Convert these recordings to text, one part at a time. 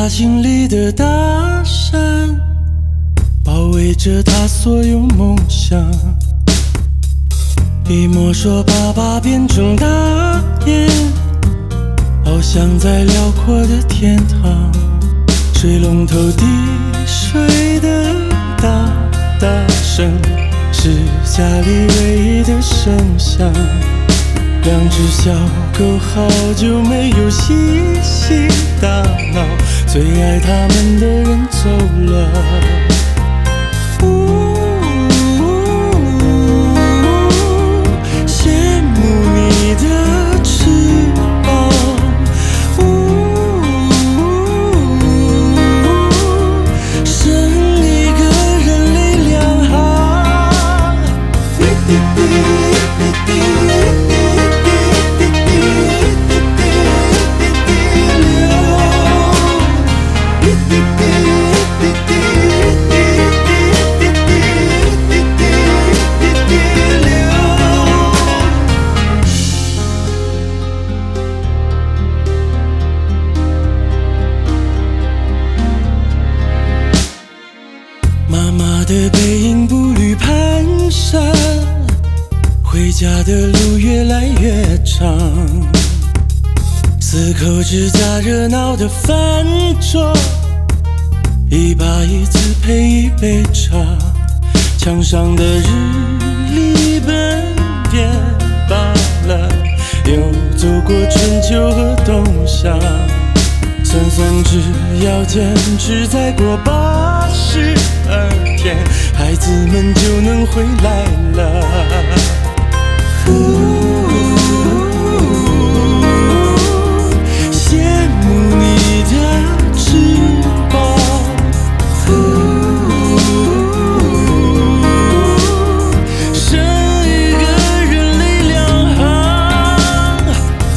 他心里的大山，包围着他所有梦想。一摸说爸爸变成大雁，翱翔在辽阔的天堂。水龙头滴水的大大声，是家里唯一的声响。两只小狗好久没有嬉戏打闹，最爱它们的人走了。羡慕你的翅膀，剩一个人泪两行。妈妈的背影步履蹒跚，回家的路越来越长。4口之家热闹的饭桌，一把椅子配一杯茶。墙上的日历本变罢了，又走过春秋和冬夏。算算只要坚持再过82天，孩子们就能回来了。羡慕你的翅膀，剩一个人泪两行。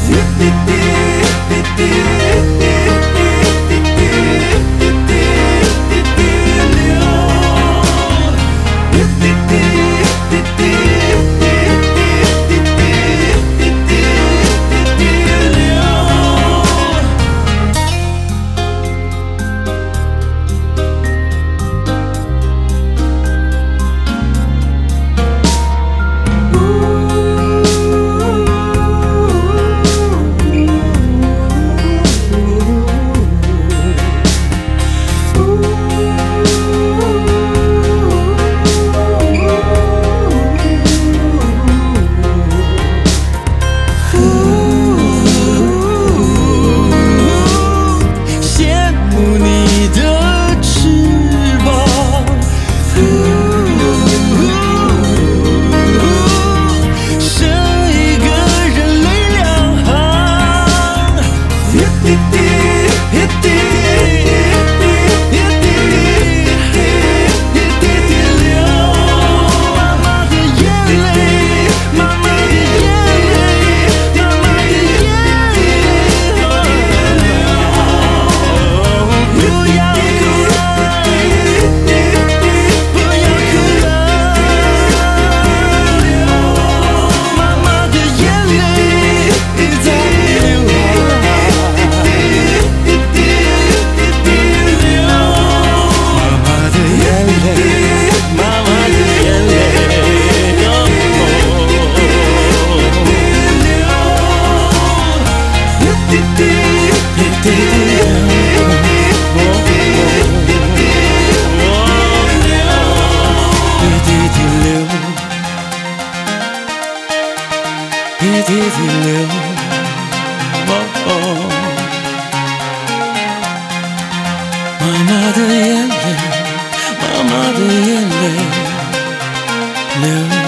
一滴滴流，妈妈的眼泪，妈妈的眼泪流。